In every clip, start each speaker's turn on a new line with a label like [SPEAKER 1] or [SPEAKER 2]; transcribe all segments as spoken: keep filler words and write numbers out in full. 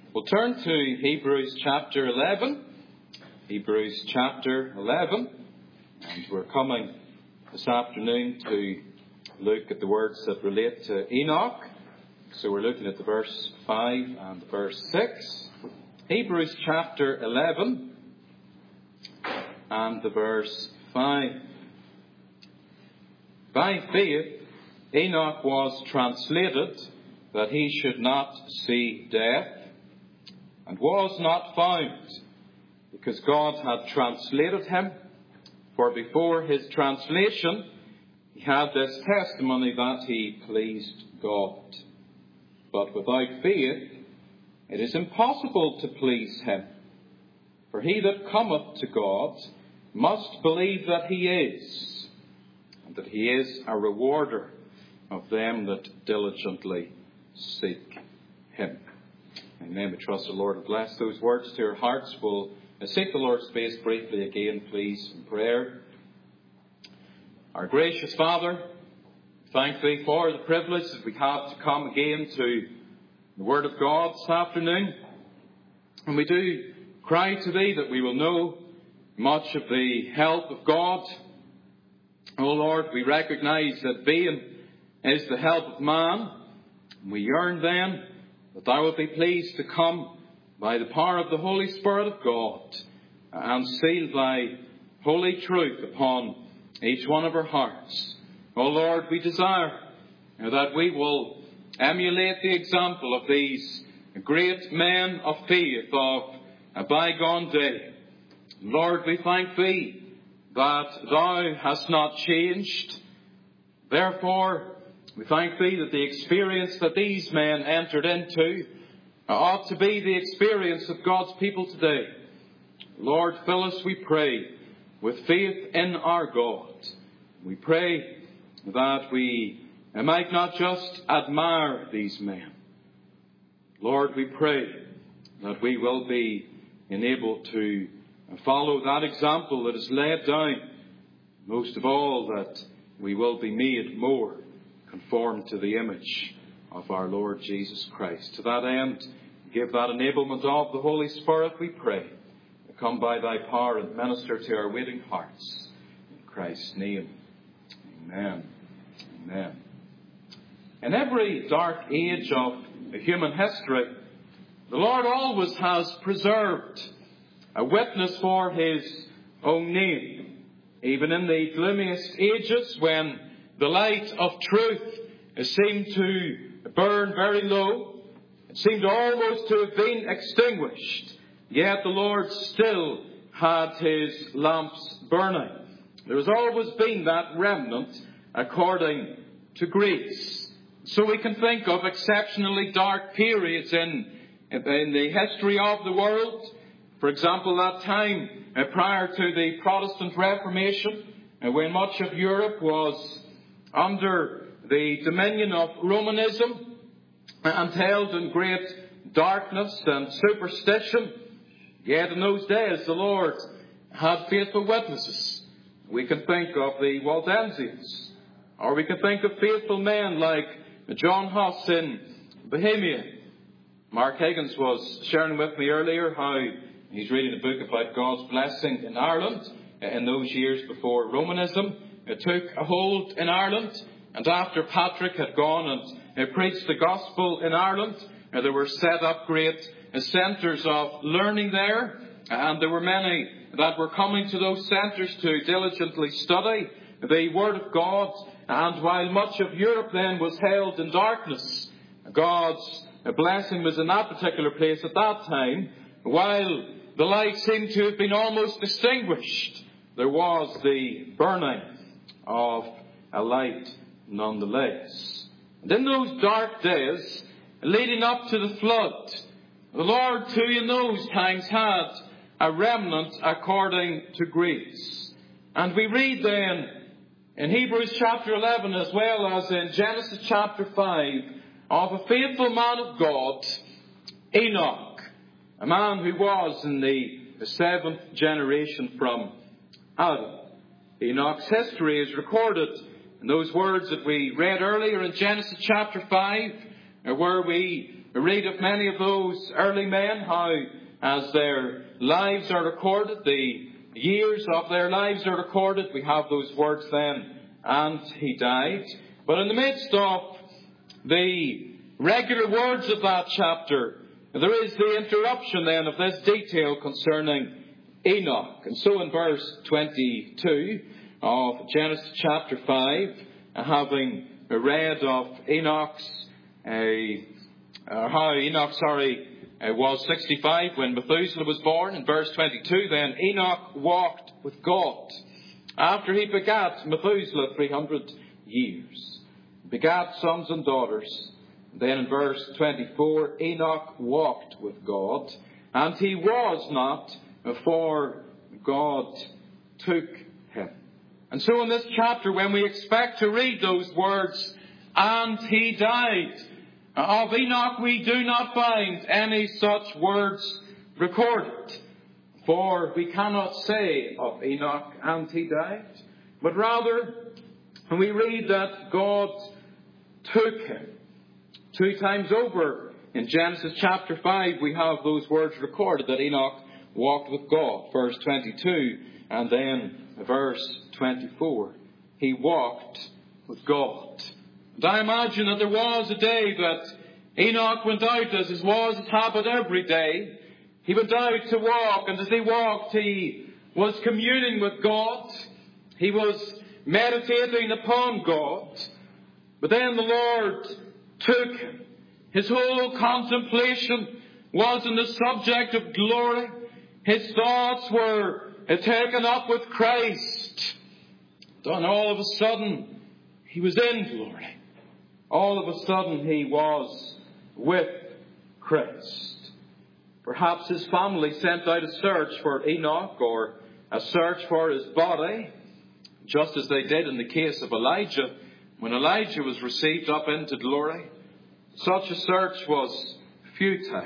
[SPEAKER 1] We'll turn to Hebrews chapter eleven. Hebrews chapter eleven. And we're coming this afternoon to look at the words that relate to Enoch. So we're looking at the verse five and verse six. Hebrews chapter eleven and the verse five. By faith, Enoch was translated that he should not see death, and was not found, because God had translated him. For before his translation, he had this testimony that he pleased God. But without faith, it is impossible to please him. For he that cometh to God must believe that he is, and that he is a rewarder of them that diligently seek him. Amen. We trust the Lord will bless those words to your hearts. We'll seek the Lord's face briefly again, please, in prayer. Our gracious Father, thank Thee for the privilege that we have to come again to the Word of God this afternoon. And we do cry to Thee that we will know much of the help of God. O Lord, we recognize that being is the help of man. We yearn then that Thou wilt be pleased to come by the power of the Holy Spirit of God and seal Thy holy truth upon each one of our hearts. O Lord, we desire that we will emulate the example of these great men of faith of a bygone day. Lord, we thank Thee that Thou hast not changed. Therefore, we thank Thee that the experience that these men entered into ought to be the experience of God's people today. Lord, fill us, we pray, with faith in our God. We pray that we might not just admire these men. Lord, we pray that we will be enabled to follow that example that is laid down. Most of all, that we will be made more conformed to the image of our Lord Jesus Christ. To that end, give that enablement of the Holy Spirit, we pray. Come by Thy power and minister to our waiting hearts. In Christ's name, amen. Amen. In every dark age of human history, the Lord always has preserved a witness for His own name. Even in the gloomiest ages, when the light of truth seemed to burn very low, it seemed almost to have been extinguished, yet the Lord still had His lamps burning. There has always been that remnant according to grace. So we can think of exceptionally dark periods in, in the history of the world. For example, that time uh, prior to the Protestant Reformation, uh, when much of Europe was under the dominion of Romanism and held in great darkness and superstition. Yet in those days the Lord had faithful witnesses. We can think of the Waldensians, or we can think of faithful men like John Huss in Bohemia. Mark Higgins was sharing with me earlier how he's reading a book about God's blessing in Ireland in those years before Romanism It took a hold in Ireland, and after Patrick had gone and uh, preached the gospel in Ireland, uh, there were set up great uh, centres of learning there, and there were many that were coming to those centres to diligently study the Word of God. And while much of Europe then was held in darkness, God's blessing was in that particular place at that time. While the light seemed to have been almost extinguished, there was the burning of a light nonetheless. And in those dark days, leading up to the flood, the Lord too in those times had a remnant according to grace. And we read then in Hebrews chapter eleven, as well as in Genesis chapter five, of a faithful man of God, Enoch, a man who was in the seventh generation from Adam. Enoch's history is recorded in those words that we read earlier in Genesis chapter five, where we read of many of those early men, how as their lives are recorded, the years of their lives are recorded, we have those words then, and he died. But in the midst of the regular words of that chapter, there is the interruption then of this detail concerning Enoch. And so in verse twenty-two of Genesis chapter five, having read of Enoch's, uh, uh, how Enoch, sorry, uh, was sixty-five when Methuselah was born. In verse twenty-two then, Enoch walked with God after he begat Methuselah three hundred years. Begat sons and daughters. Then in verse twenty-four, Enoch walked with God, and he was not, for God took him. And so in this chapter, when we expect to read those words, and he died, of Enoch we do not find any such words recorded. For we cannot say of Enoch, and he died, but rather we read that God took him. Two times over in Genesis chapter five, we have those words recorded that Enoch walked with God. Verse twenty-two and then verse twenty-four. He walked with God. And I imagine that there was a day that Enoch went out, as it was his habit every day. He went out to walk, and as he walked, he was communing with God. He was meditating upon God. But then the Lord took him. His whole contemplation was on the subject of glory. His thoughts were taken up with Christ. Then all of a sudden, he was in glory. All of a sudden, he was with Christ. Perhaps his family sent out a search for Enoch, or a search for his body, just as they did in the case of Elijah. When Elijah was received up into glory, such a search was futile.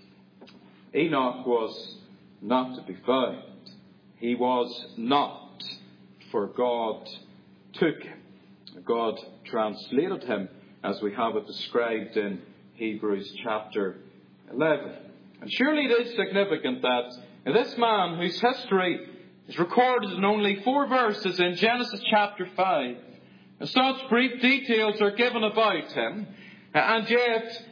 [SPEAKER 1] Enoch was not to be found. He was not, for God took him. God translated him, as we have it described in Hebrews chapter eleven. And surely it is significant that this man, whose history is recorded in only four verses in Genesis chapter five, such brief details are given about him, and yet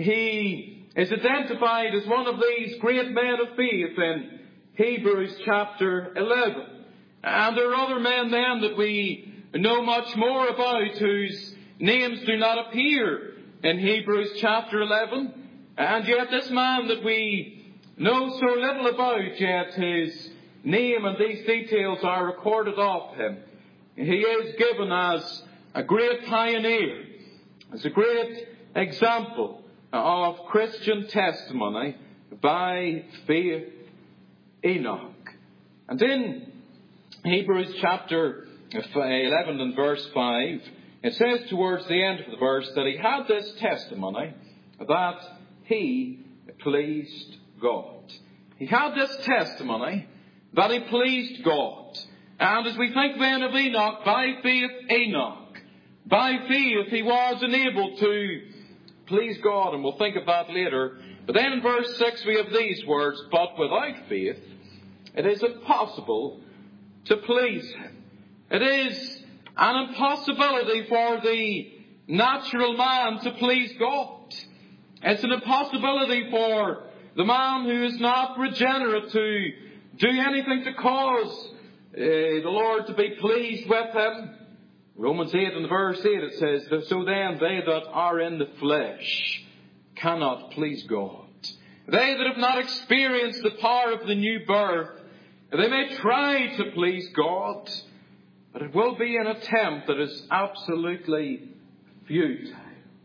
[SPEAKER 1] he is identified as one of these great men of faith in Hebrews chapter eleven. And there are other men then that we know much more about, whose names do not appear in Hebrews chapter eleven. And yet this man that we know so little about, yet his name and these details are recorded of him. He is given as a great pioneer, as a great example of Christian testimony by faith, Enoch. And in Hebrews chapter eleven and verse five, it says towards the end of the verse that he had this testimony that he pleased God. He had this testimony that he pleased God. And as we think then of Enoch, by faith Enoch, by faith he was enabled to please God, and we'll think of that later. But then in verse six we have these words, but without faith it is impossible to please him. It is an impossibility for the natural man to please God. It's an impossibility for the man who is not regenerate to do anything to cause uh, the Lord to be pleased with him. Romans eight and verse eight, it says, so then they that are in the flesh cannot please God. They that have not experienced the power of the new birth, they may try to please God, but it will be an attempt that is absolutely futile.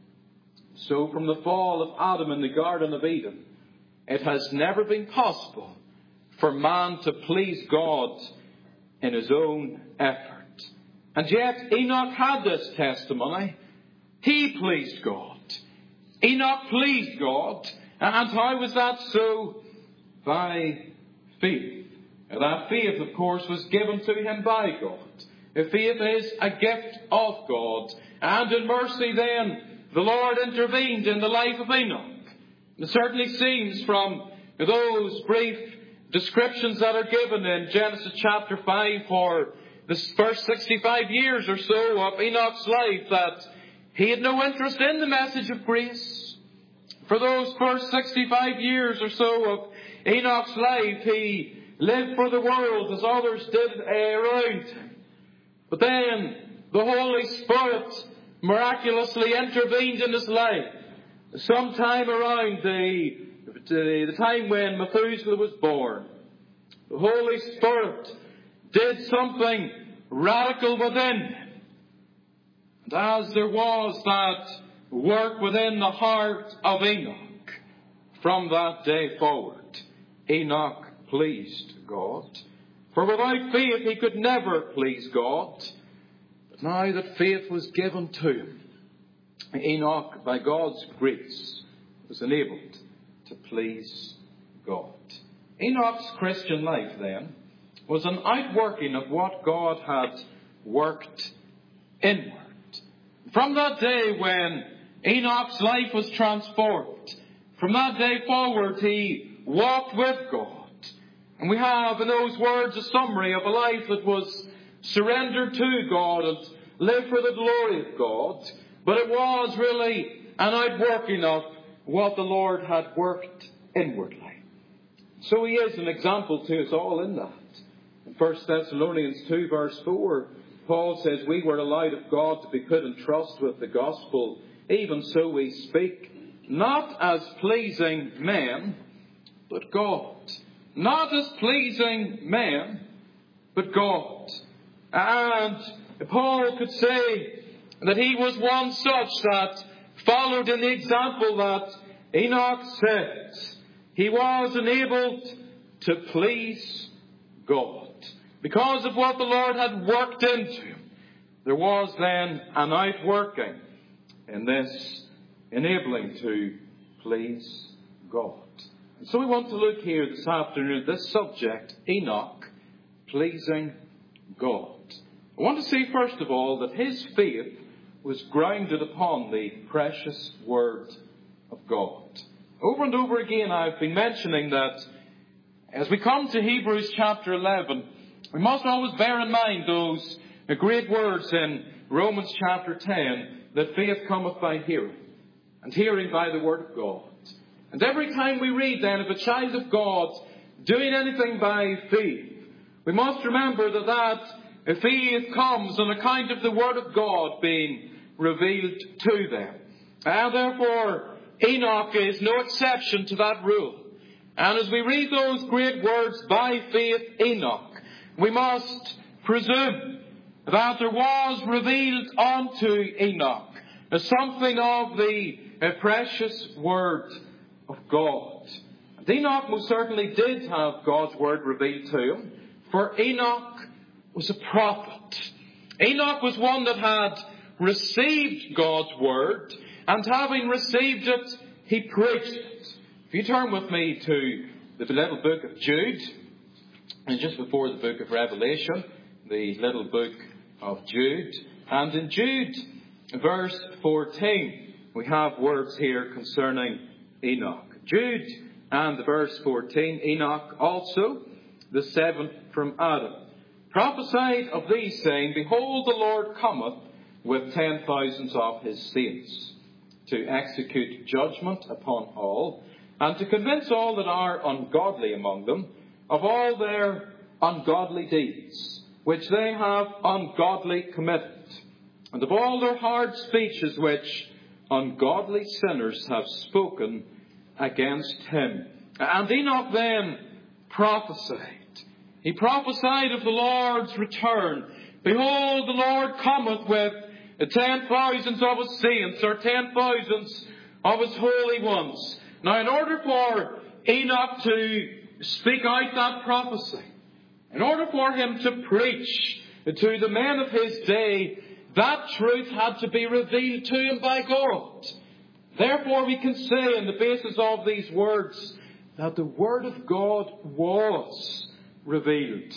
[SPEAKER 1] So from the fall of Adam in the Garden of Eden, it has never been possible for man to please God in his own effort. And yet Enoch had this testimony. He pleased God. Enoch pleased God. And how was that so? By faith. That faith, of course, was given to him by God. Faith is a gift of God. And in mercy then, the Lord intervened in the life of Enoch. It certainly seems from those brief descriptions that are given in Genesis chapter five for the first sixty-five years or so of Enoch's life that he had no interest in the message of grace. For those first sixty-five years or so of Enoch's life, he lived for the world as others did around him. But then the Holy Spirit miraculously intervened in his life. Sometime around the, the, the time when Methuselah was born, the Holy Spirit did something radical within him. And as there was that work within the heart of Enoch, from that day forward, Enoch pleased God. For without faith he could never please God. But now that faith was given to him, Enoch, by God's grace, was enabled to please God. Enoch's Christian life, then, was an outworking of what God had worked inward. From that day when Enoch's life was transformed, from that day forward he walked with God. And we have in those words a summary of a life that was surrendered to God and lived for the glory of God. But it was really an outworking of what the Lord had worked inwardly. So he is an example to us all in that. In First Thessalonians two verse four, Paul says, we were allowed of God to be put in trust with the gospel. Even so we speak, not as pleasing men, but God. Not as pleasing men, but God. And Paul could say that he was one such that followed in the example that Enoch set. He was enabled to please God. Because of what the Lord had worked into him, there was then an outworking in this enabling to please God. And so we want to look here this afternoon at this subject, Enoch, pleasing God. I want to say first of all that his faith was grounded upon the precious Word of God. Over and over again I've been mentioning that as we come to Hebrews chapter eleven, we must always bear in mind those great words in Romans chapter ten, that faith cometh by hearing, and hearing by the Word of God. And every time we read then of a child of God doing anything by faith, we must remember that that faith comes on account of the Word of God being revealed to them. And therefore, Enoch is no exception to that rule. And as we read those great words, by faith Enoch, we must presume that there was revealed unto Enoch something of the precious Word of God. And Enoch most certainly did have God's Word revealed to him, for Enoch was a prophet. Enoch was one that had received God's Word, and having received it, he preached it. If you turn with me to the little book of Jude, and just before the book of Revelation, the little book of Jude, and in Jude, verse fourteen, we have words here concerning Enoch. Jude and the verse fourteen, Enoch also, the seventh from Adam, prophesied of these, saying, behold, the Lord cometh with ten thousands of his saints, to execute judgment upon all, and to convince all that are ungodly among them of all their ungodly deeds, which they have ungodly committed, and of all their hard speeches which ungodly sinners have spoken against him. And Enoch then prophesied. He prophesied of the Lord's return. Behold, the Lord cometh with ten thousands of his saints, or ten thousands of his holy ones. Now, in order for Enoch to speak out that prophecy, in order for him to preach to the men of his day, that truth had to be revealed to him by God. Therefore, we can say on the basis of these words that the Word of God was revealed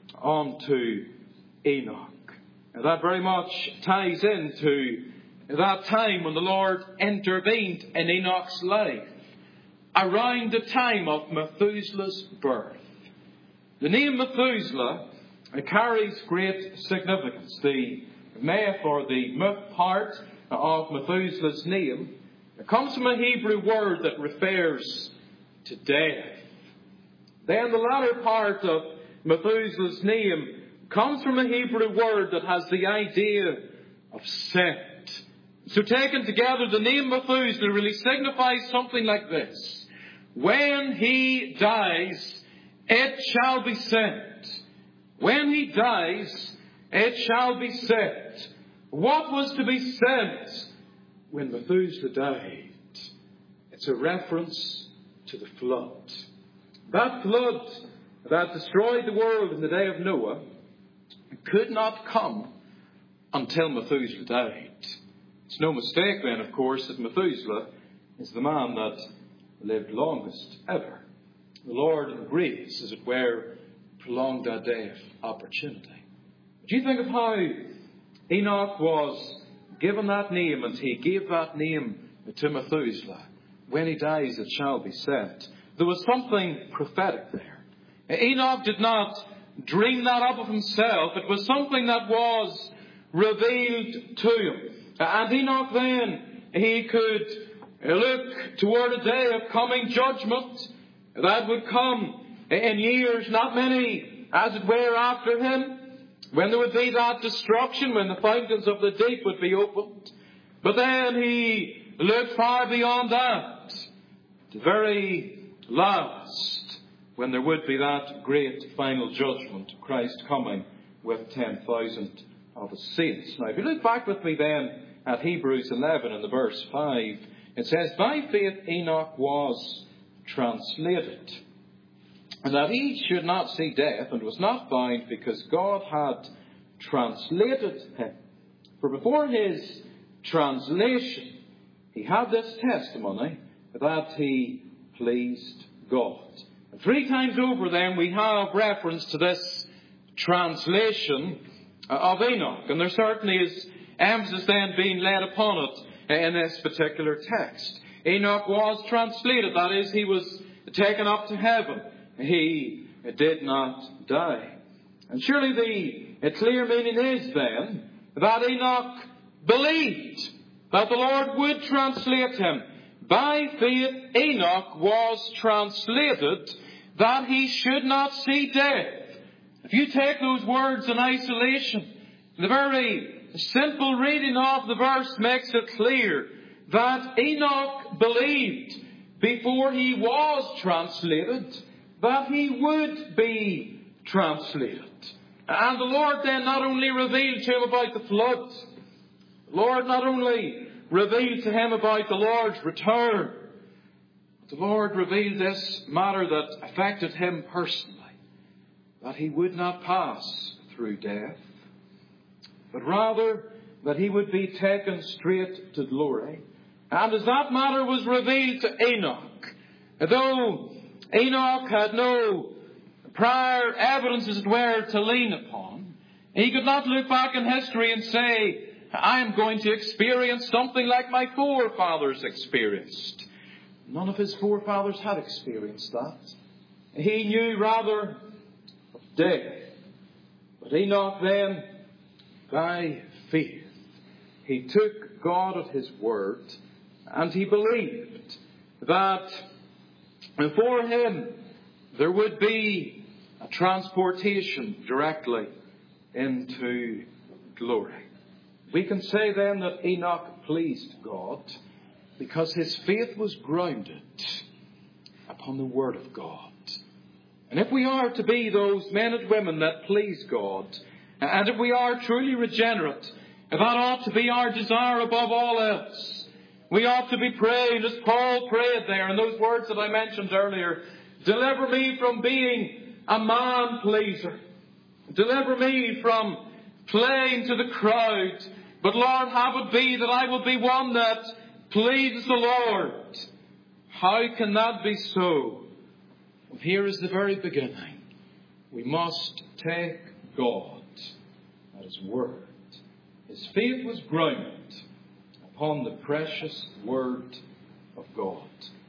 [SPEAKER 1] unto Enoch. And that very much ties into that time when the Lord intervened in Enoch's life. around the time of Methuselah's birth. The name Methuselah carries great significance. The myth or the myth part of Methuselah's name comes from a Hebrew word that refers to death. Then the latter part of Methuselah's name comes from a Hebrew word that has the idea of scent. So taken together, the name Methuselah really signifies something like this: when he dies, it shall be sent. When he dies, it shall be sent. What was to be sent when Methuselah died? It's a reference to the flood. That flood that destroyed the world in the day of Noah could not come until Methuselah died. It's no mistake then, of course, that Methuselah is the man that lived longest ever. The Lord in grace, as it were, prolonged that day of opportunity. Do you think of how Enoch was given that name, and he gave that name to Methuselah? When he dies, it shall be sent. There was something prophetic there. Enoch did not dream that up of himself. It was something that was revealed to him. And Enoch then, he could look toward a day of coming judgment that would come in years, not many, as it were, after him, when there would be that destruction, when the fountains of the deep would be opened. But then he looked far beyond that, the very last, when there would be that great final judgment, Christ coming with ten thousand of his saints. Now, if you look back with me then at Hebrews eleven in the verse five, it says, "By faith Enoch was translated, and that he should not see death, and was not found, because God had translated him. For before his translation, he had this testimony, that he pleased God." And three times over then we have reference to this translation of Enoch. And there certainly is emphasis then being laid upon it in this particular text. Enoch was translated, that is, he was taken up to heaven. He did not die. And surely the clear meaning is then that Enoch believed that the Lord would translate him. By faith Enoch was translated that he should not see death. If you take those words in isolation, the very simple reading of the verse makes it clear that Enoch believed before he was translated that he would be translated. And the Lord then not only revealed to him about the flood, the Lord not only revealed to him about the Lord's return, but the Lord revealed this matter that affected him personally, that he would not pass through death, but rather that he would be taken straight to glory. And as that matter was revealed to Enoch, though Enoch had no prior evidence, as it were, to lean upon, he could not look back in history and say, I am going to experience something like my forefathers experienced. None of his forefathers had experienced that. He knew rather of death. But Enoch then, by faith, he took God at his word, and he believed that for him there would be a transportation directly into glory. We can say then that Enoch pleased God because his faith was grounded upon the Word of God. And if we are to be those men and women that please God, and if we are truly regenerate, that ought to be our desire above all else. We ought to be praying, as Paul prayed there in those words that I mentioned earlier, deliver me from being a man pleaser. Deliver me from playing to the crowd. But Lord, have it be that I will be one that pleases the Lord. How can that be so? Well, here is the very beginning. We must take God at His word. His faith was grounded upon the precious word of God.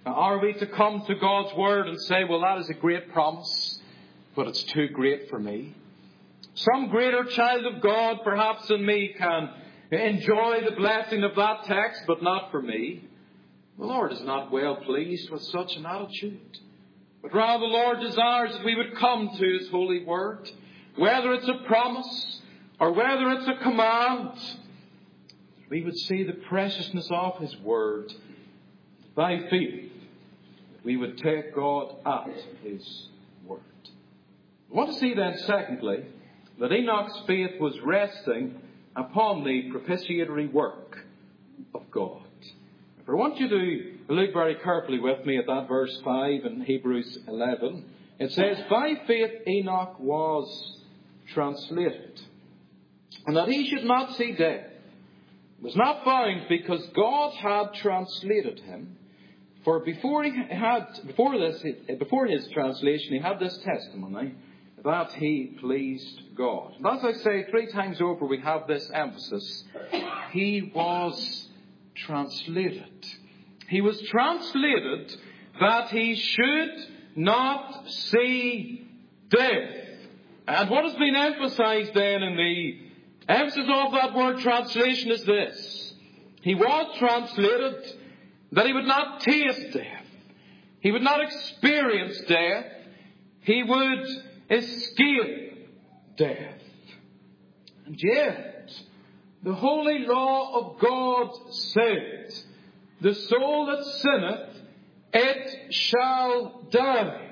[SPEAKER 1] Are we to come to God's Word and say, well, that is a great promise, but it's too great for me? Some greater child of God, perhaps than me, can enjoy the blessing of that text, but not for me. The Lord is not well pleased with such an attitude. But rather the Lord desires that we would come to His holy Word, whether it's a promise or whether it's a command. We would see the preciousness of His Word by faith. We would take God at His word. I want to see then, secondly, that Enoch's faith was resting upon the propitiatory work of God. If I want you to look very carefully with me at that verse five in Hebrews eleven. It says, by faith Enoch was translated, and that he should not see death. It was not found because God had translated him. For before he had, before this, before his translation, he had this testimony that he pleased God. And as I say, three times over we have this emphasis. He was translated. He was translated that he should not see death. And what has been emphasized then in the emphasis of that word translation is this. He was translated that he would not taste death. He would not experience death. He would escape death. And yet, the holy law of God said, the soul that sinneth, it shall die.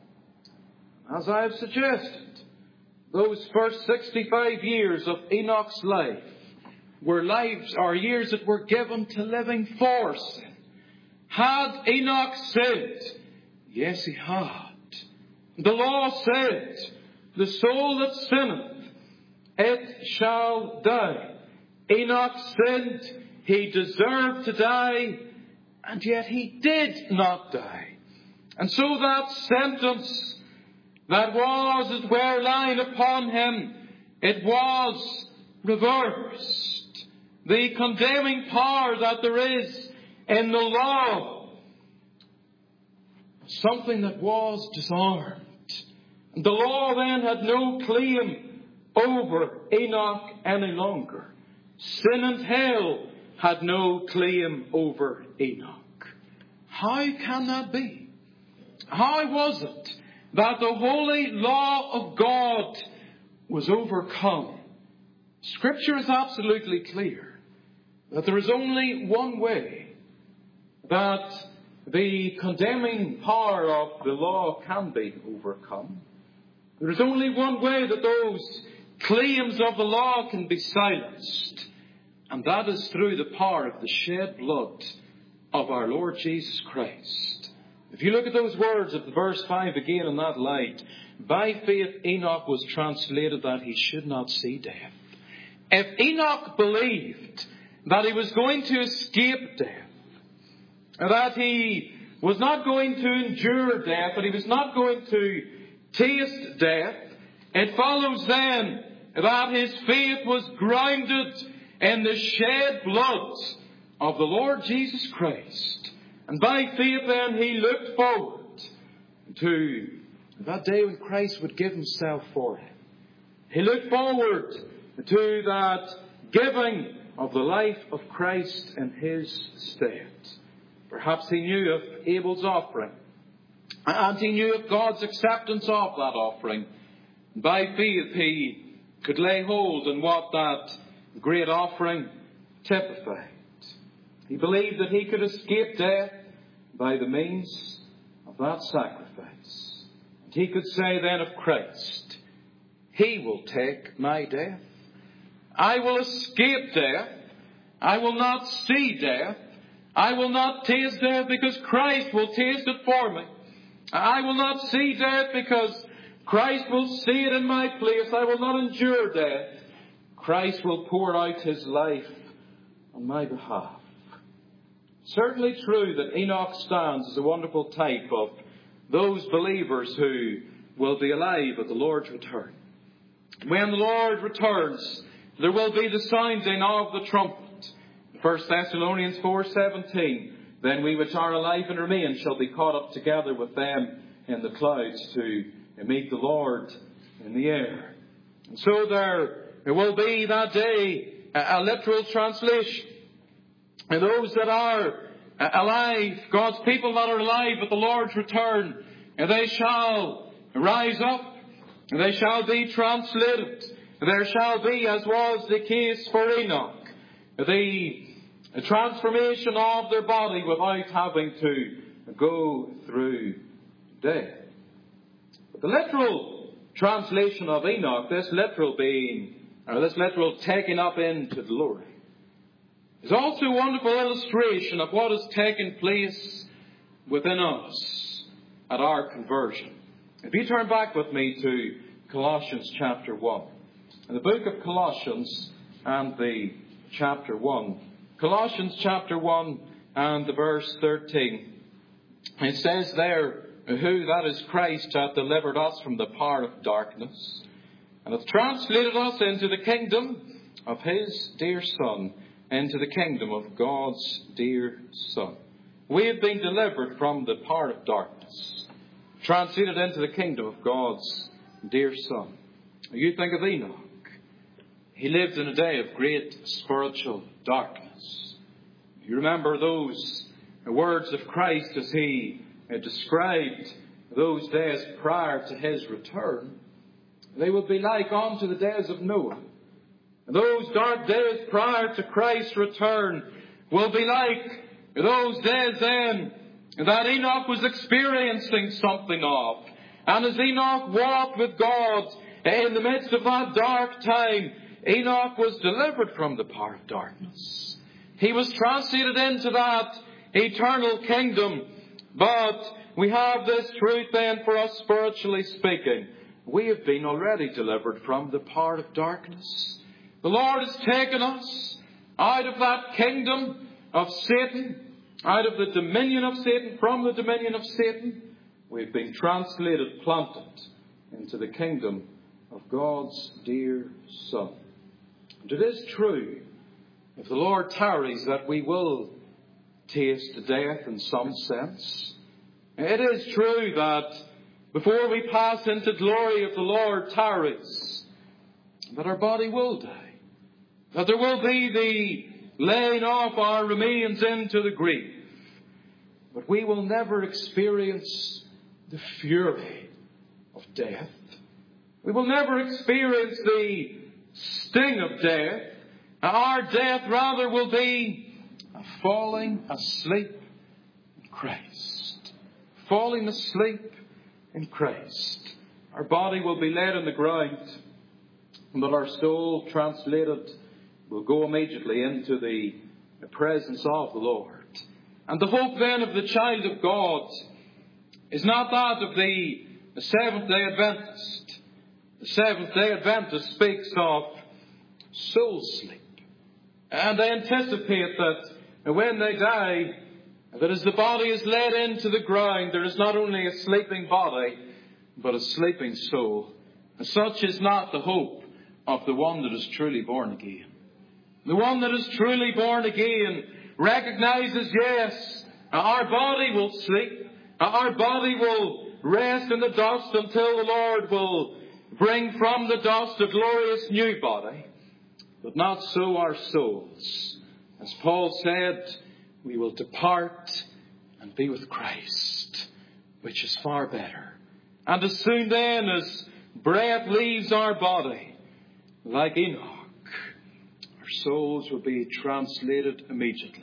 [SPEAKER 1] As I have suggested, those first sixty-five years of Enoch's life were lives or years that were given to living for sin. Had Enoch sinned? Yes, he had. The law said, the soul that sinneth, it shall die. Enoch sinned. He deserved to die. And yet he did not die. And so that sentence that was, as it were, lying upon him, it was reversed. The condemning power that there is in the law, something that was disarmed. And the law then had no claim over Enoch any longer. Sin and hell had no claim over Enoch. How can that be? How was it that the holy law of God was overcome? Scripture is absolutely clear that there is only one way that the condemning power of the law can be overcome. There is only one way that those claims of the law can be silenced, and that is through the power of the shed blood of our Lord Jesus Christ. If you look at those words of verse five again in that light, by faith Enoch was translated that he should not see death. If Enoch believed that he was going to escape death, that he was not going to endure death, that he was not going to taste death, it follows then that his faith was grounded in the shed blood of the Lord Jesus Christ. And by faith then he looked forward to that day when Christ would give himself for him. He looked forward to that giving of the life of Christ in his stead. Perhaps he knew of Abel's offering, and he knew of God's acceptance of that offering. By faith he could lay hold on what that great offering typified. He believed that he could escape death by the means of that sacrifice. And he could say then of Christ, he will take my death. I will escape death. I will not see death. I will not taste death because Christ will taste it for me. I will not see death because Christ will see it in my place. I will not endure death. Christ will pour out his life on my behalf. Certainly true that Enoch stands as a wonderful type of those believers who will be alive at the Lord's return. When the Lord returns, there will be the sounding of the trumpet. First Thessalonians four seventeen. then we which are alive and remain shall be caught up together with them in the clouds to meet the Lord in the air. And so there will be that day a literal translation. And those that are alive, God's people that are alive at the Lord's return, they shall rise up, they shall be translated. There shall be, as was the case for Enoch, the transformation of their body without having to go through death. But the literal translation of Enoch, this literal being, or this literal taking up into glory, is also a wonderful illustration of what has taken place within us at our conversion. If you turn back with me to Colossians chapter one. In the book of Colossians and the chapter one. Colossians chapter one and the verse thirteen. It says there, who, that is Christ, hath delivered us from the power of darkness, and hath translated us into the kingdom of his dear Son, into the kingdom of God's dear Son. We have been delivered from the power of darkness, translated into the kingdom of God's dear Son. You think of Enoch. He lived in a day of great spiritual darkness. You remember those words of Christ as he described those days prior to his return. They would be like unto the days of Noah. And those dark days prior to Christ's return will be like those days then that Enoch was experiencing something of. And as Enoch walked with God in the midst of that dark time, Enoch was delivered from the power of darkness. He was translated into that eternal kingdom. But we have this truth then for us spiritually speaking. We have been already delivered from the power of darkness. The Lord has taken us out of that kingdom of Satan, out of the dominion of Satan, from the dominion of Satan. We've been translated, planted into the kingdom of God's dear Son. And it is true, if the Lord tarries, that we will taste death in some sense. It is true that before we pass into glory, if the Lord tarries, that our body will die. That there will be the laying off our remains into the grave. But we will never experience the fury of death. We will never experience the sting of death. Our death rather will be a falling asleep in Christ. Falling asleep in Christ. Our body will be laid on the ground, but our soul, translated, will go immediately into the presence of the Lord. And the hope then of the child of God is not that of the Seventh-day Adventist. The Seventh-day Adventist speaks of soul sleep. And they anticipate that when they die, that as the body is laid into the ground, there is not only a sleeping body, but a sleeping soul. And such is not the hope of the one that is truly born again. The one that is truly born again recognizes, yes, our body will sleep. Our body will rest in the dust until the Lord will bring from the dust a glorious new body. But not so our souls. As Paul said, we will depart and be with Christ, which is far better. And as soon then as breath leaves our body, like Enoch, our souls will be translated immediately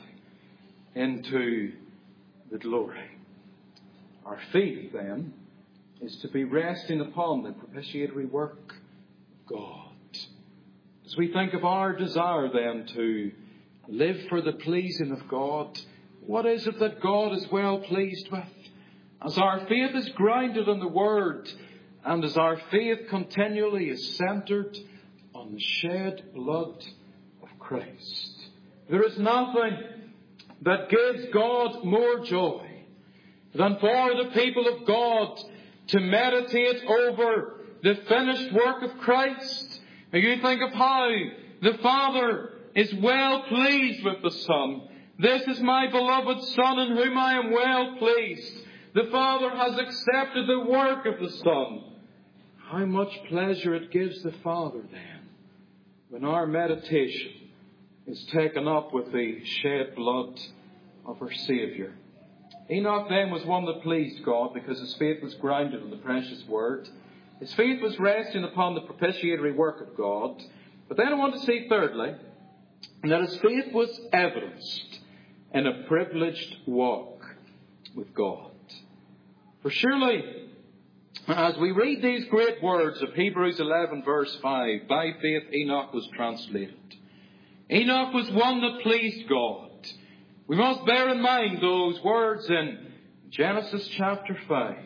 [SPEAKER 1] into the glory. Our faith, then, is to be resting upon the propitiatory work of God. As we think of our desire, then, to live for the pleasing of God, what is it that God is well pleased with? As our faith is grounded in the Word, and as our faith continually is centered on the shed blood of Christ, there is nothing that gives God more joy than for the people of God to meditate over the finished work of Christ. Now you think of how the Father is well pleased with the Son This is my beloved Son in whom I am well pleased. The Father has accepted the work of the Son. How much pleasure it gives the Father then when our meditation is taken up with the shed blood of our Saviour. Enoch then was one that pleased God because his faith was grounded in the precious Word. His faith was resting upon the propitiatory work of God. But then I want to see thirdly, that his faith was evidenced in a privileged walk with God. For surely, as we read these great words of Hebrews eleven verse five, by faith Enoch was translated. Enoch was one that pleased God. We must bear in mind those words in Genesis chapter five.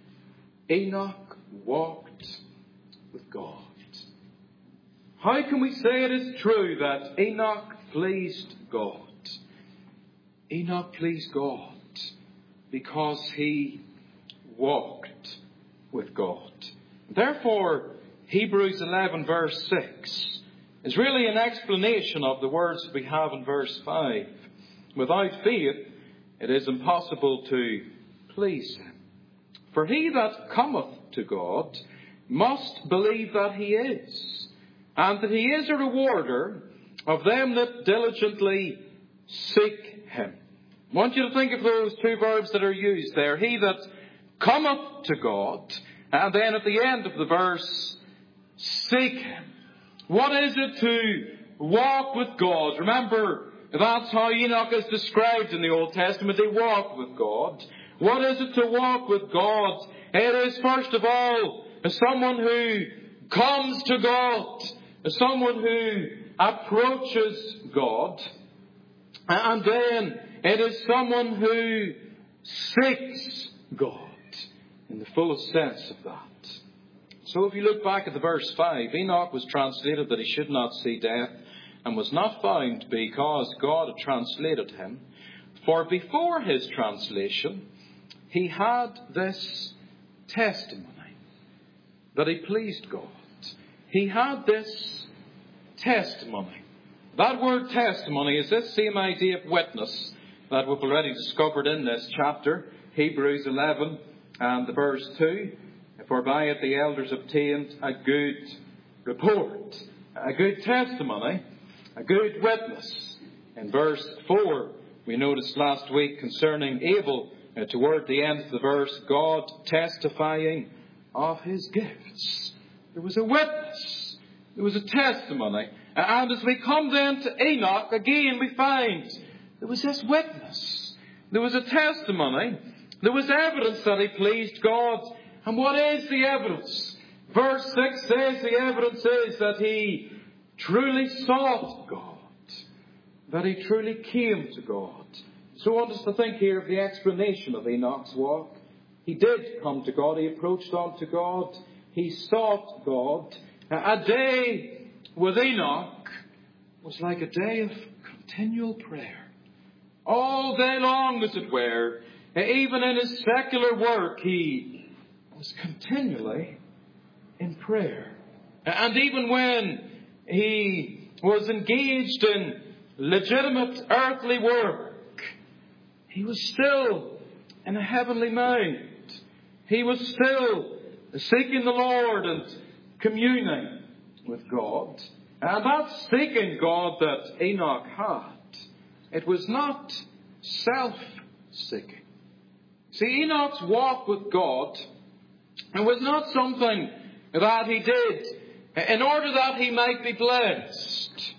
[SPEAKER 1] Enoch walked with God. How can we say it is true that Enoch pleased God? Enoch pleased God because he walked with God. Therefore, Hebrews eleven verse six is really an explanation of the words that we have in verse five. Without faith, it is impossible to please him. For he that cometh to God must believe that he is, and that he is a rewarder of them that diligently seek him. I want you to think of those two verbs that are used there. He that cometh to God, and then at the end of the verse, seek him. What is it to walk with God? Remember, that's how Enoch is described in the Old Testament. He walked with God. What is it to walk with God? It is, first of all, someone who comes to God, someone who approaches God, and then it is someone who seeks God in the fullest sense of that. So if you look back at the verse five, Enoch was translated that he should not see death, and was not found because God had translated him. For before his translation, he had this testimony that he pleased God. He had this testimony. That word testimony is this same idea of witness that we've already discovered in this chapter, Hebrews eleven and the verse two. For by it the elders obtained a good report, a good testimony, a good witness. In verse four, we noticed last week concerning Abel, uh, toward the end of the verse, God testifying of his gifts. There was a witness. There was a testimony. And as we come then to Enoch, again we find there was this witness. There was a testimony. There was evidence that he pleased God. And what is the evidence? Verse six says the evidence is that he truly sought God. That he truly came to God. So I want us to think here of the explanation of Enoch's walk. He did come to God. He approached unto God. He sought God. A day with Enoch was like a day of continual prayer. All day long, as it were. Even in his secular work, he was continually in prayer. And even when he was engaged in legitimate earthly work, he was still in a heavenly mind. He was still seeking the Lord and communing with God. And that seeking God that Enoch had, it was not self-seeking. See, Enoch's walk with God, it was not something that he did in order that he might be blessed.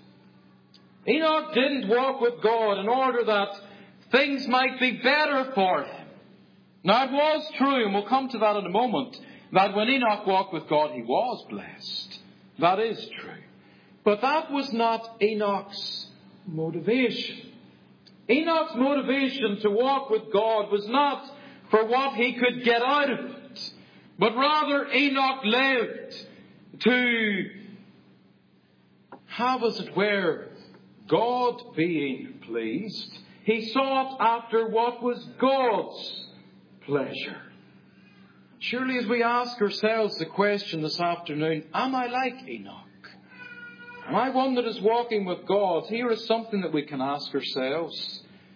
[SPEAKER 1] Enoch didn't walk with God in order that things might be better for him. Now, it was true, and we'll come to that in a moment, that when Enoch walked with God, he was blessed. That is true. But that was not Enoch's motivation. Enoch's motivation to walk with God was not for what he could get out of it, but rather Enoch lived to have, as it were, God being pleased. He sought after what was God's pleasure. Surely as we ask ourselves the question this afternoon, am I like Enoch? Am I one that is walking with God? Here is something that we can ask ourselves.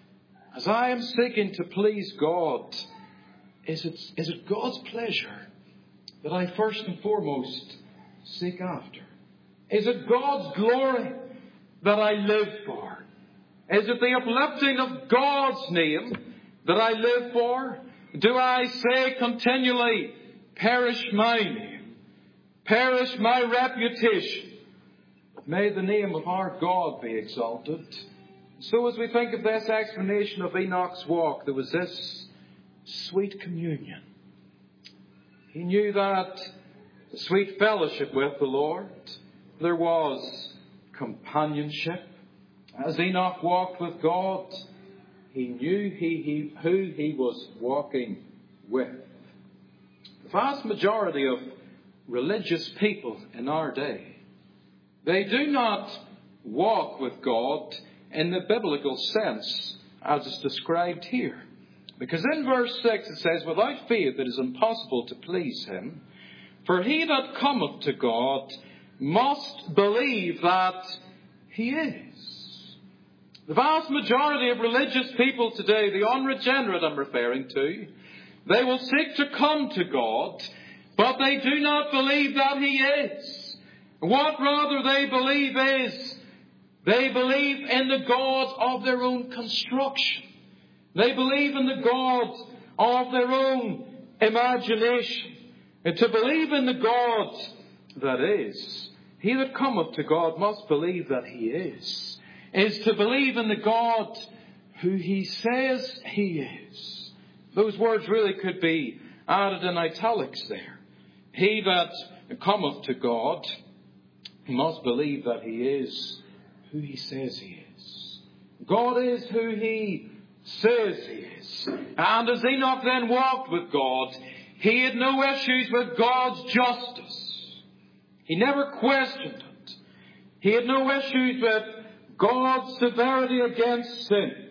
[SPEAKER 1] as I am seeking to please God, is it, is it God's pleasure that I first and foremost seek after? Is it God's glory that I live for? Is it the uplifting of God's name that I live for? Do I say continually, perish my name, perish my reputation? May the name of our God be exalted. So as we think of this explanation of Enoch's walk, there was this sweet communion. He knew that sweet fellowship with the Lord. There was companionship. As Enoch walked with God, he knew he, he, who he was walking with. The vast majority of religious people in our day, they do not walk with God in the biblical sense as is described here. Because in verse six it says, without faith it is impossible to please him. For he that cometh to God must believe that he is. The vast majority of religious people today, the unregenerate I'm referring to, they will seek to come to God, but they do not believe that he is. What rather they believe is, they believe in the gods of their own construction. They believe in the gods of their own imagination. And to believe in the God that is, he that cometh to God must believe that he is, is to believe in the God who he says he is. Those words really could be added in italics there. He that cometh to God must believe that he is who he says he is. God is who he says he is. And as Enoch then walked with God, he had no issues with God's justice. He never questioned it. He had no issues with God's severity against sin.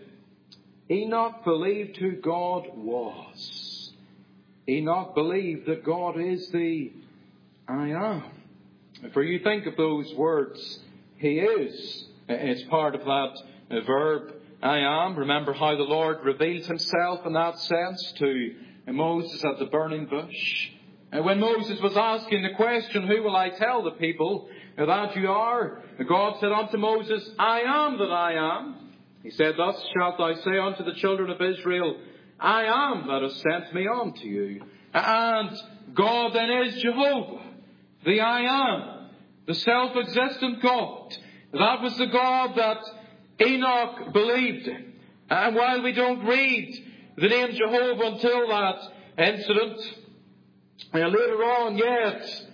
[SPEAKER 1] Enoch believed who God was. Enoch believed that God is the I am. And for you think of those words, he is. It's part of that verb, I am. Remember how the Lord revealed himself in that sense to Moses at the burning bush. And when Moses was asking the question, who will I tell the people that you are? God said unto Moses, I am that I am. He said, thus shalt thou say unto the children of Israel, I am that has sent me unto you. And God then is Jehovah, the I am, the self-existent God. That was the God that Enoch believed in. And while we don't read the name Jehovah until that incident, and later on yet,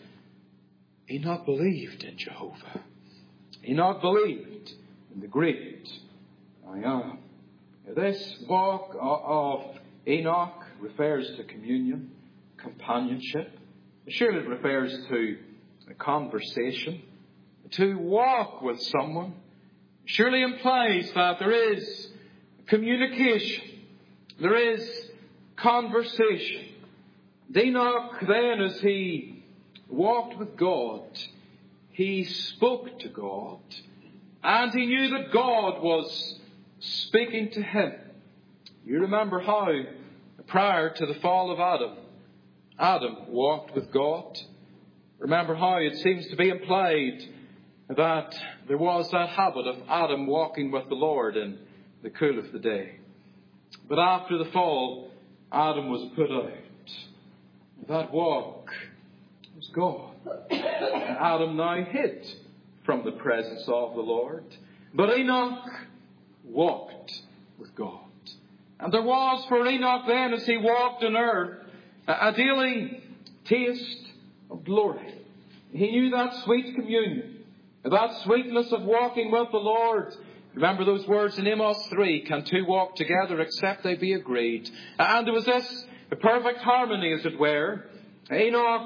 [SPEAKER 1] Enoch believed in Jehovah. Enoch believed in the great I am. This walk of Enoch refers to communion, companionship. Surely it refers to a conversation. To walk with someone surely implies that there is communication. There is conversation. Enoch then, as he walked with God, he spoke to God, and he knew that God was speaking to him. You remember how, prior to the fall of Adam, Adam walked with God. Remember how it seems to be implied that there was that habit of Adam walking with the Lord in the cool of the day. But after the fall, Adam was put out. That walk was gone. And Adam now hid from the presence of the Lord. But Enoch walked with God. And there was for Enoch then, as he walked on earth, a daily taste of glory. He knew that sweet communion, that sweetness of walking with the Lord. Remember those words in Amos three, can two walk together except they be agreed? And there was this perfect harmony, as it were. Enoch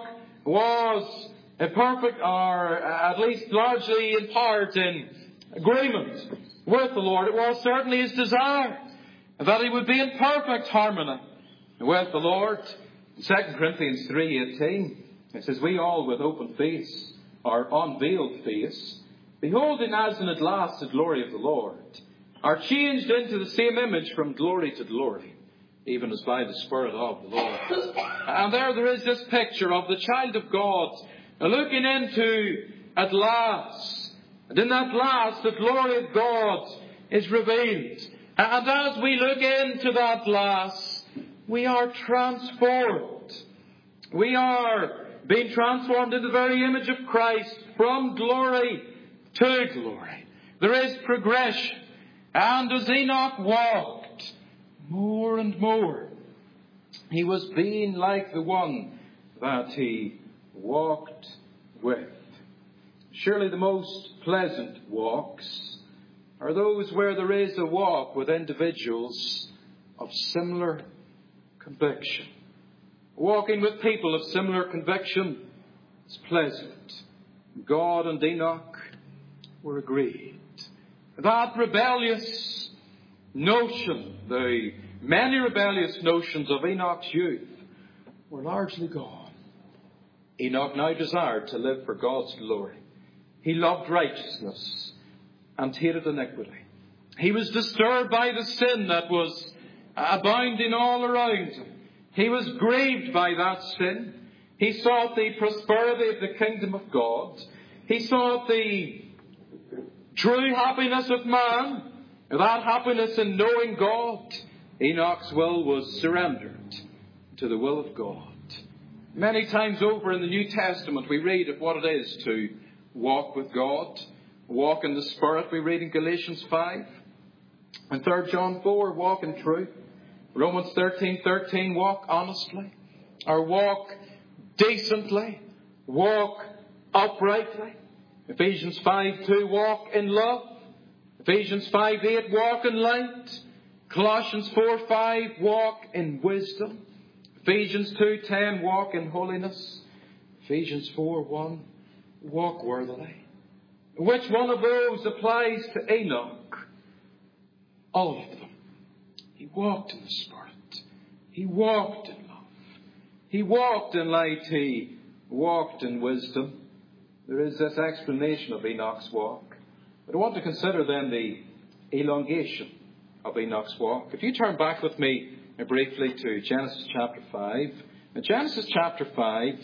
[SPEAKER 1] was a perfect, or at least largely in part, in agreement with the Lord. It was certainly his desire that he would be in perfect harmony with the Lord. In Second Corinthians three eighteen, it says, we all with open face, or unveiled face, beholding as in a glass the glory of the Lord, are changed into the same image from glory to glory, even as by the Spirit of the Lord. And there there is this picture of the child of God looking into at last. And in that last, the glory of God is revealed. And as we look into that last, we are transformed. We are being transformed into the very image of Christ from glory to glory. There is progression. And as Enoch walked more and more, he was being like the one that he walked with. Surely the most pleasant walks are those where there is a walk with individuals of similar conviction. Walking with people of similar conviction is pleasant. God and Enoch were agreed. That rebellious notion, the many rebellious notions of Enoch's youth, were largely gone. Enoch now desired to live for God's glory. He loved righteousness and hated iniquity. He was disturbed by the sin that was abounding all around him. He was grieved by that sin. He sought the prosperity of the kingdom of God. He sought the true happiness of man, that happiness in knowing God. Enoch's will was surrendered to the will of God. Many times over in the New Testament we read of what it is to walk with God, walk in the Spirit. We read in Galatians five. And Third John four, walk in truth. Romans thirteen thirteen, walk honestly. Or walk decently. Walk uprightly. Ephesians five two, walk in love. Ephesians five eight, walk in light. Colossians four five, walk in wisdom. Ephesians two ten, walk in holiness. Ephesians four one, walk worthily. Which one of those applies to Enoch? All of them. He walked in the Spirit. He walked in love. He walked in light. He walked in wisdom. There is this explanation of Enoch's walk. But I want to consider then the elongation of Enoch's walk. If you turn back with me briefly to Genesis chapter five. In Genesis chapter five,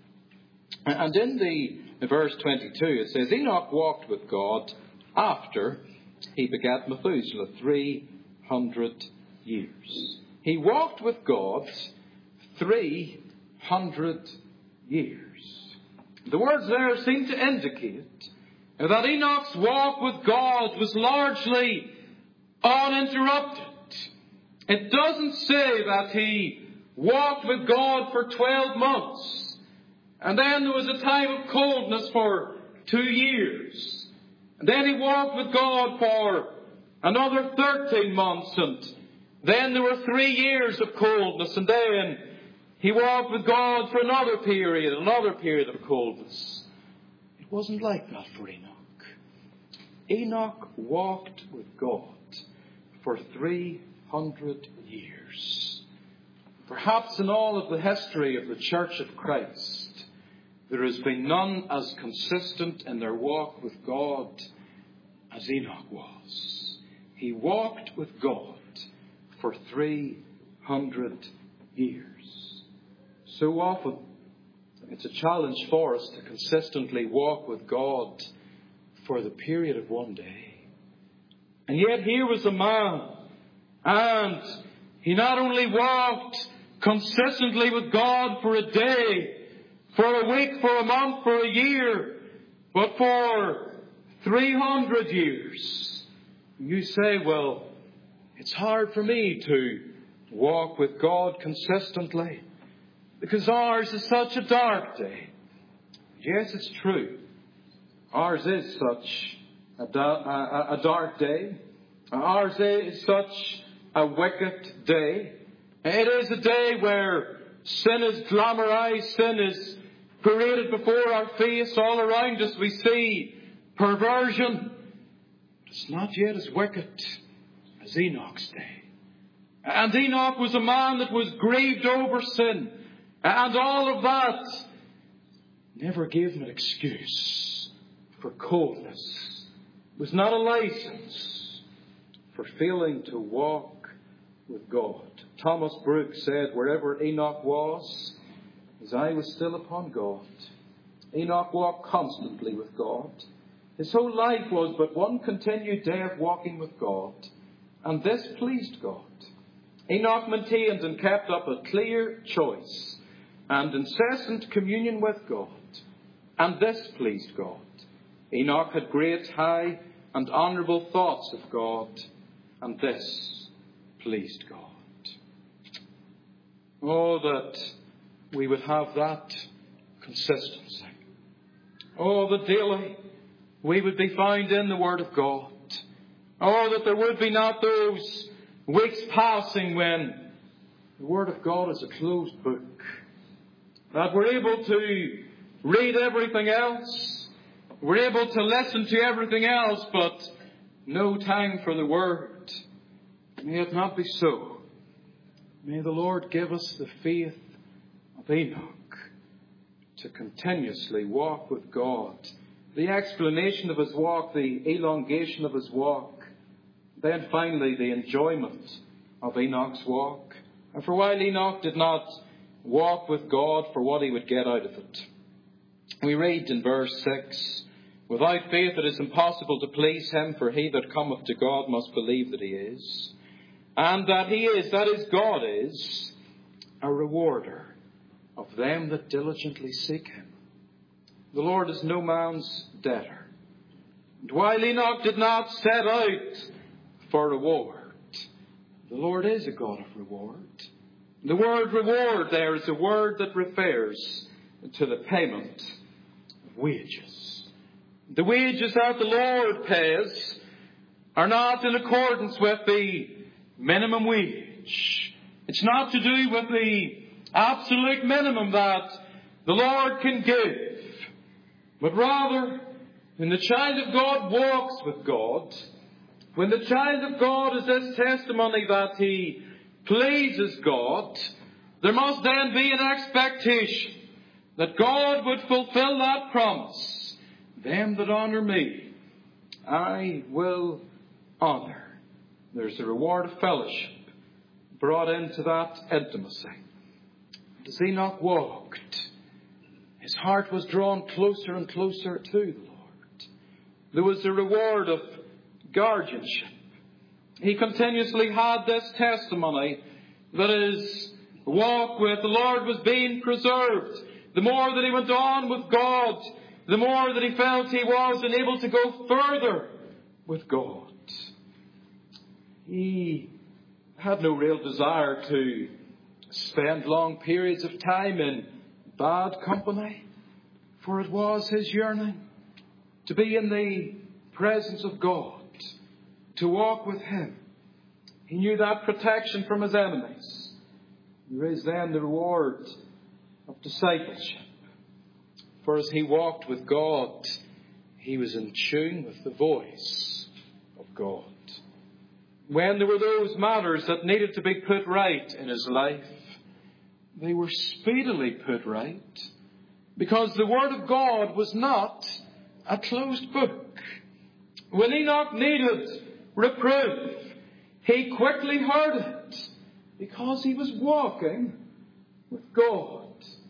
[SPEAKER 1] and in the verse twenty-two, it says, Enoch walked with God after he begat Methuselah three hundred years. He walked with God three hundred years. The words there seem to indicate that Enoch's walk with God was largely uninterrupted. It doesn't say that he walked with God for twelve months, and then there was a time of coldness for two years. And then he walked with God for another thirteen months, and then there were three years of coldness, and then he walked with God for another period, another period of coldness. It wasn't like that for Enoch. Enoch walked with God for three hundred years. Perhaps in all of the history of the Church of Christ, there has been none as consistent in their walk with God as Enoch was. He walked with God for three hundred years. So often, it's a challenge for us to consistently walk with God for the period of one day. And yet here was a man, and he not only walked consistently with God for a day, for a week, for a month, for a year, but for three hundred years. You say, well, it's hard for me to walk with God consistently because ours is such a dark day. Yes, it's true. Ours is such a, da- a, a dark day. Ours is such a wicked day. It is a day where sin is glamorized, sin is paraded before our face. All around us we see perversion. It's not yet as wicked as Enoch's day. And Enoch was a man that was grieved over sin. And all of that never gave him an excuse for coldness. It was not a license for failing to walk with God. Thomas Brooks said, wherever Enoch was, his eye was still upon God. Enoch walked constantly with God. His whole life was but one continued day of walking with God, and this pleased God. Enoch maintained and kept up a clear choice and incessant communion with God, and this pleased God. Enoch had great, high, and honourable thoughts of God, and this pleased God. Oh, that we would have that consistency. Oh, that daily we would be found in the Word of God. Oh, that there would be not those weeks passing when the Word of God is a closed book. That we're able to read everything else. We're able to listen to everything else, but no time for the Word. May it not be so. May the Lord give us the faith of Enoch to continuously walk with God. The explanation of his walk, the elongation of his walk, then finally the enjoyment of Enoch's walk. And for while Enoch did not walk with God for what he would get out of it, we read in verse six, without faith it is impossible to please him, for he that cometh to God must believe that he is, and that he is, that is, God is, a rewarder of them that diligently seek him. The Lord is no man's debtor. And while Enoch did not set out for reward, the Lord is a God of reward. The word reward there is a word that refers to the payment of wages. The wages that the Lord pays are not in accordance with the minimum wage. It's not to do with the absolute minimum that the Lord can give, but rather, when the child of God walks with God, when the child of God is this testimony that he pleases God, there must then be an expectation that God would fulfill that promise. Them that honour me, I will honour. There's a reward of fellowship brought into that intimacy. As Enoch walked, his heart was drawn closer and closer to the Lord. There was a reward of guardianship. He continuously had this testimony that his walk with the Lord was being preserved. The more that he went on with God, the more that he felt he was enabled to go further with God. He had no real desire to spend long periods of time in bad company, for it was his yearning to be in the presence of God, to walk with him. He knew that protection from his enemies. There is then the reward of discipleship. For as he walked with God, he was in tune with the voice of God. When there were those matters that needed to be put right in his life, they were speedily put right, because the Word of God was not a closed book. When Enoch needed reproof, he quickly heard it, because he was walking with God.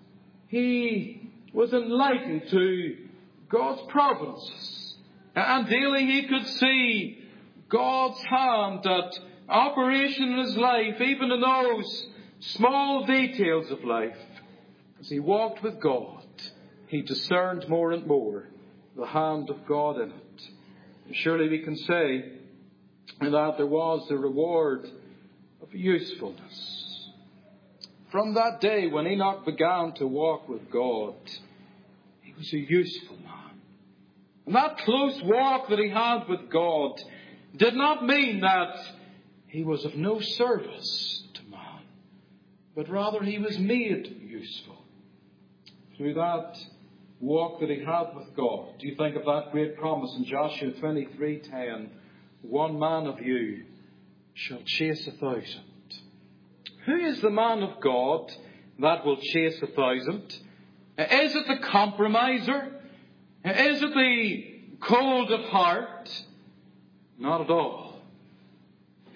[SPEAKER 1] He was enlightened to God's providences, and daily he could see God's hand at operation in his life, even in those small details of life. As he walked with God, he discerned more and more the hand of God in it. And surely we can say that there was the reward of usefulness. From that day when Enoch began to walk with God, he was a useful man. And that close walk that he had with God did not mean that he was of no service to man, but rather he was made useful through that walk that he had with God. Do you think of that great promise in Joshua twenty-three ten? One man of you shall chase a thousand. Who is the man of God that will chase a thousand? Is it the compromiser? Is it the cold of heart? Not at all.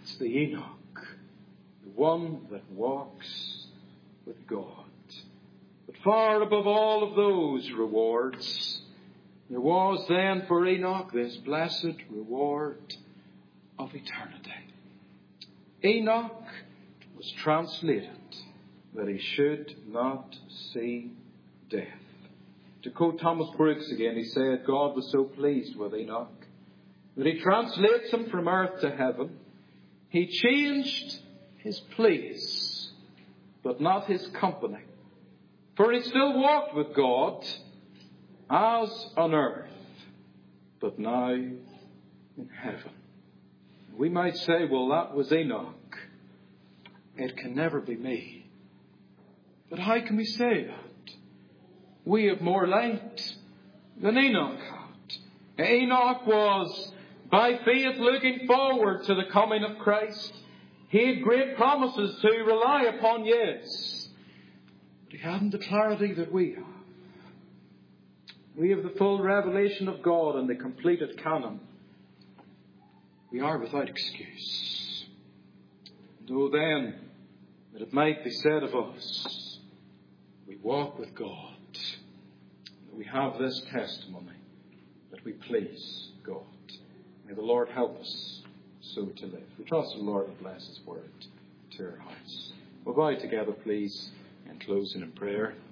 [SPEAKER 1] It's the Enoch, the one that walks with God. But far above all of those rewards, there was then for Enoch this blessed reward of eternity. Enoch was translated that he should not see death. To quote Thomas Brooks again, he said, God was so pleased with Enoch that he translates him from earth to heaven. He changed his place, but not his company. For he still walked with God as on earth, but now in heaven. We might say, well, that was Enoch. It can never be me. But how can we say that? We have more light than Enoch had. Enoch was by faith looking forward to the coming of Christ. He had great promises to rely upon, yes. But he hadn't the clarity that we have. We have the full revelation of God and the completed canon. We are without excuse. And oh then, that it might be said of us, we walk with God, that we have this testimony, that we please God. May the Lord help us so to live. We trust the Lord will bless His word to our hearts. We'll bow together, please, in closing in prayer.